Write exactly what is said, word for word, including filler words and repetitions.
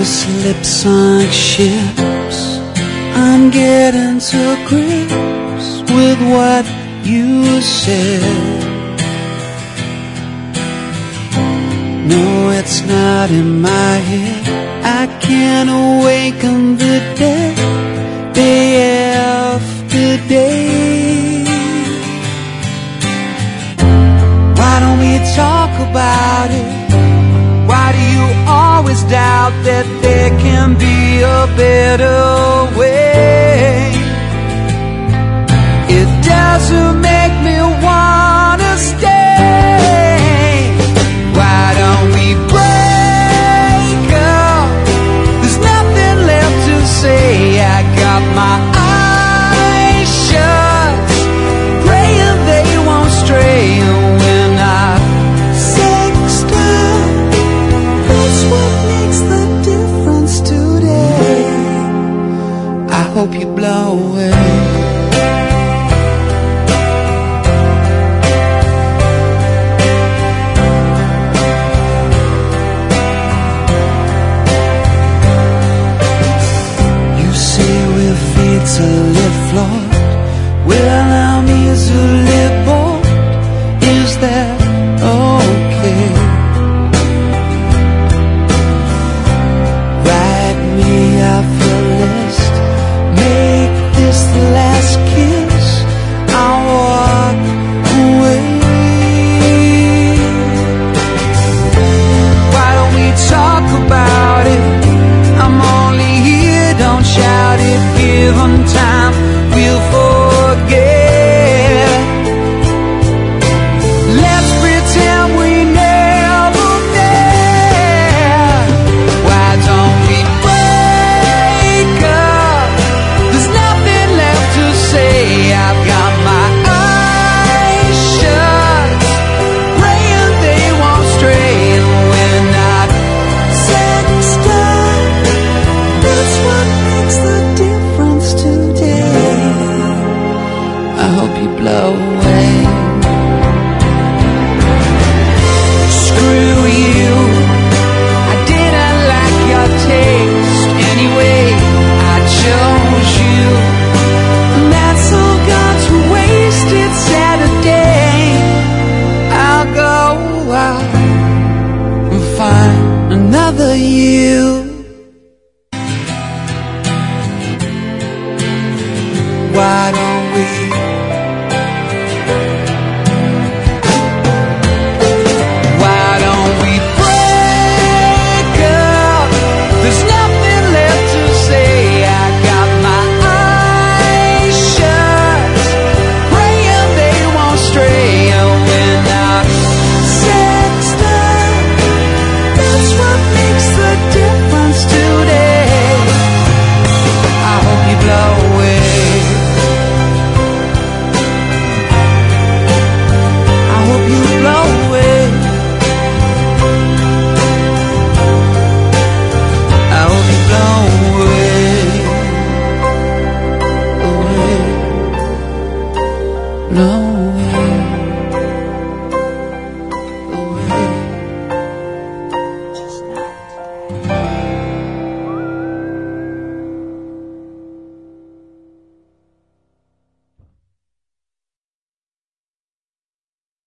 This lip sunk ships, I'm getting to grips with what you said. No, it's not in my head. I can't awaken the dead day after day. Why don't we talk about it? Why do you always doubt that there can be a better